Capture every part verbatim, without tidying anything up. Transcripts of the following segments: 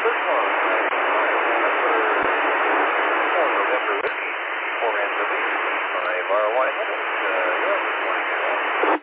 First one, four November Whiskey, four N W, five R Y Hamilton. Uh, you're on this morning, Carol.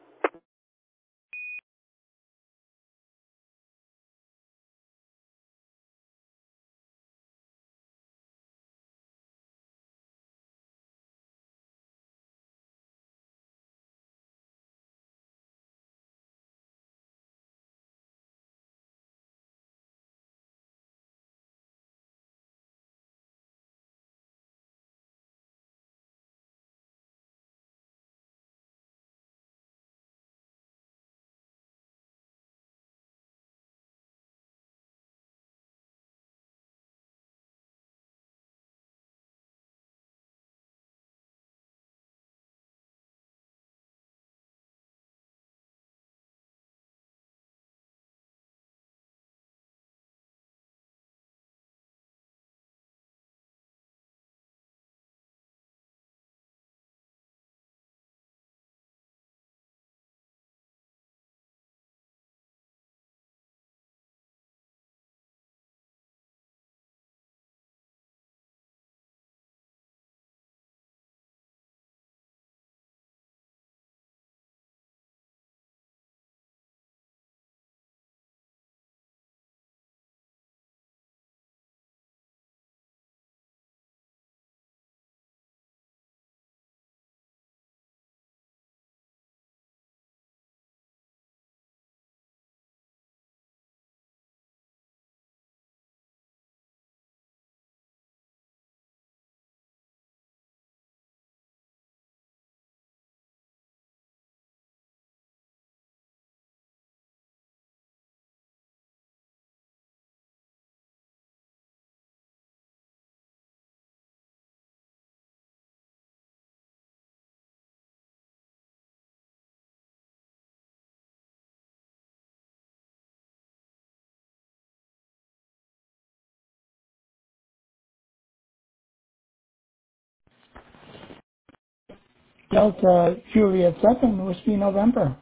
Delta Juliet seven, Whiskey November.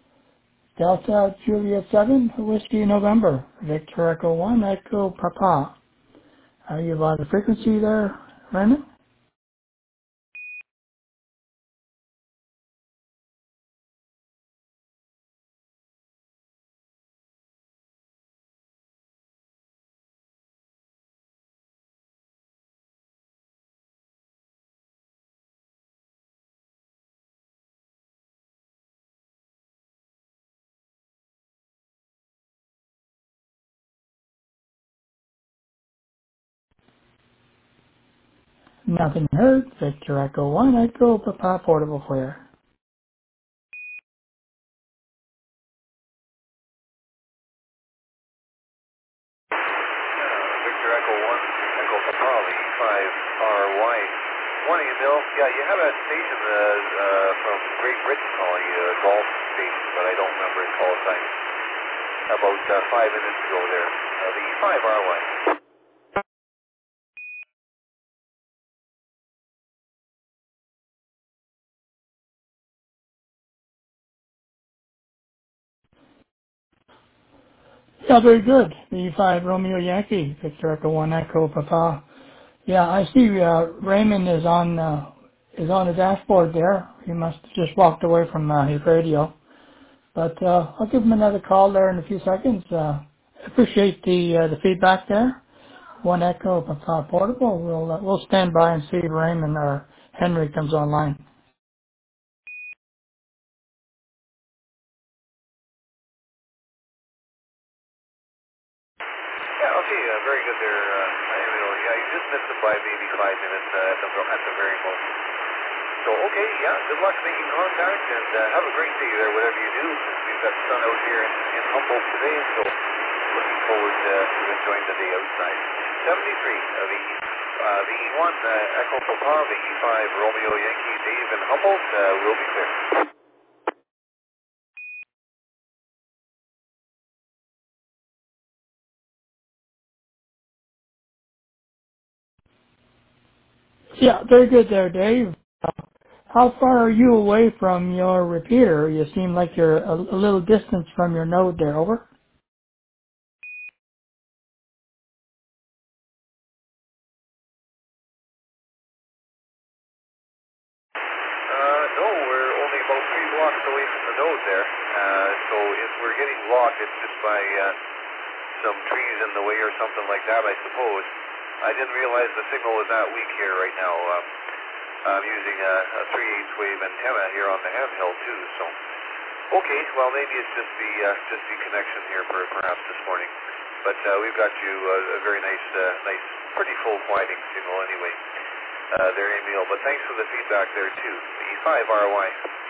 Delta Juliet seven, Whiskey November. Victor Echo one, Echo Papa. Are you on the frequency there, Raymond? Nothing heard. Victor Echo one, Echo Papa, portable clear. Uh, Victor Echo one, Echo Papali, five R Y. Morning, Bill. Yeah, you have a station uh, uh, from Great Britain calling you, a golf station, but I don't remember its call sign. About uh, five minutes ago there. Uh, the five R Y. Yeah, very good. V five Romeo Yankee, Victor Echo one, Echo Papa. Yeah, I see uh, Raymond is on uh, is on the dashboard there. He must have just walked away from uh, his radio. But uh, I'll give him another call there in a few seconds. Uh, appreciate the uh, the feedback there. One Echo Papa Portable. We'll uh, we'll stand by and see if Raymond or Henry comes online. Yeah, okay, uh, very good there. Uh, I will, yeah, you just missed it by maybe five minutes uh, at, the, at the very most. So, okay, yeah, good luck making contact, and uh, have a great day there, whatever you do. We've got sun out here in, in Humboldt today, so looking forward uh, to enjoying the day outside. seventy-three, uh, the, uh, the E one, uh, Echo Papa, the E five Romeo Yankee, Dave in Humboldt, uh, will be clear. Yeah, very good there, Dave. Uh, how far are you away from your repeater? You seem like you're a, a little distance from your node there. Over. blocks away from the node there. Uh, so if we're getting blocked, it's just by uh, some trees in the way or something like that, I suppose. I didn't realize the signal was that weak here right now. Uh, I'm using a, a three eighths wave antenna here on the handheld too. So, okay, well maybe it's just the uh, just the connection here for perhaps this morning. But uh, we've got you uh, a very nice, uh, nice, pretty full quieting signal anyway. Uh, there, Emil. But thanks for the feedback there too. E five R Y.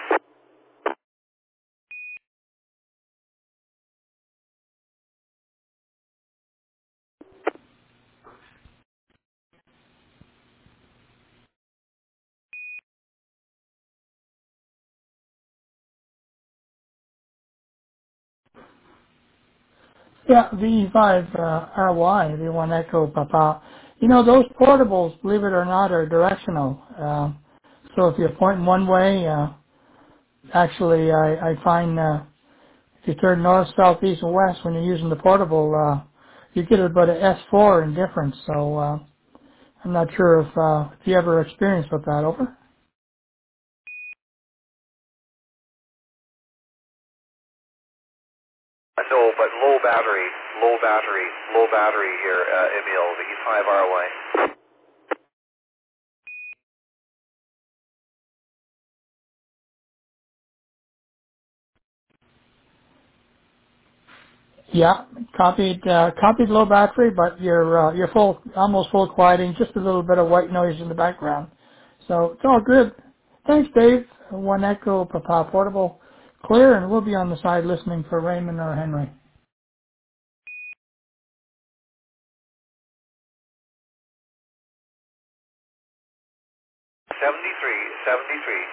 Yeah, V E five uh, R Y, V one Echo Papa. You know, those portables, believe it or not, are directional. Uh, so if you're pointing one way, uh, actually I, I find uh, if you turn north, south, east, and west when you're using the portable, uh, you get about a S four in difference. So uh, I'm not sure if, uh, if you ever experienced with that. Over? No, but low battery, low battery, low battery here, uh, Emil, the E five R Y. Yeah, copied uh, copied low battery, but you're uh, you're full, almost full quieting, just a little bit of white noise in the background. So it's all good. Thanks, Dave. One Echo Papa Portable, clear, and we'll be on the side listening for Raymond or Henry. seventy-three, seventy-three.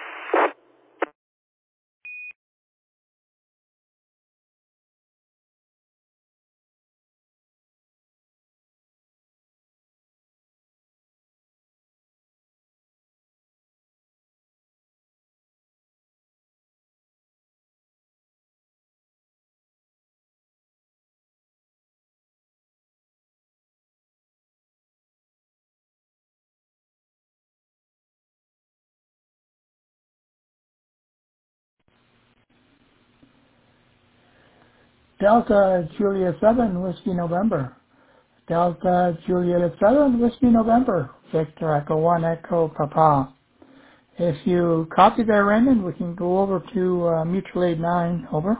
Delta Juliet seven Whiskey November. Delta Juliet seven Whiskey November. Victor Echo one Echo Papa. If you copy there, Raymond, we can go over to uh, Mutual Aid nine. Over.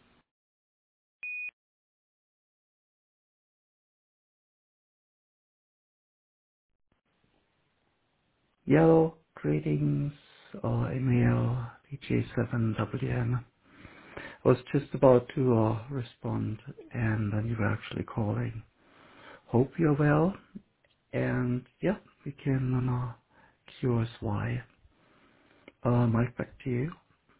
Yo, greetings, uh, email D J seven W N. I was just about to uh, respond, and then you were actually calling. Hope you're well, and yeah, we can uh, curious why. Uh, Mike, back to you.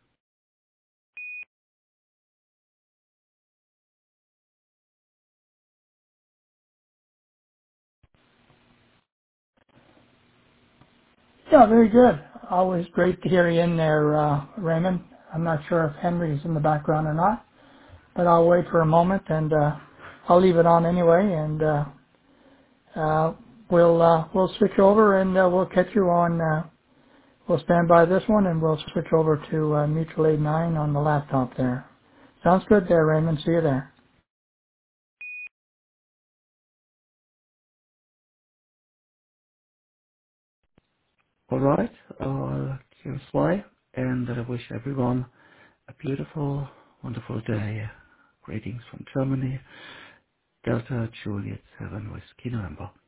Yeah, very good. Always great to hear you in there, uh, Raymond. I'm not sure if Henry's in the background or not, but I'll wait for a moment and uh, I'll leave it on anyway, and uh, uh, we'll uh, we'll switch over and uh, we'll catch you on. Uh, we'll stand by this one and we'll switch over to uh, Mutual Aid nine on the laptop there. Sounds good there, Raymond. See you there. Alright, uh, here's why, and I wish everyone a beautiful, wonderful day. Greetings from Germany, Delta Juliet seven Whiskey November.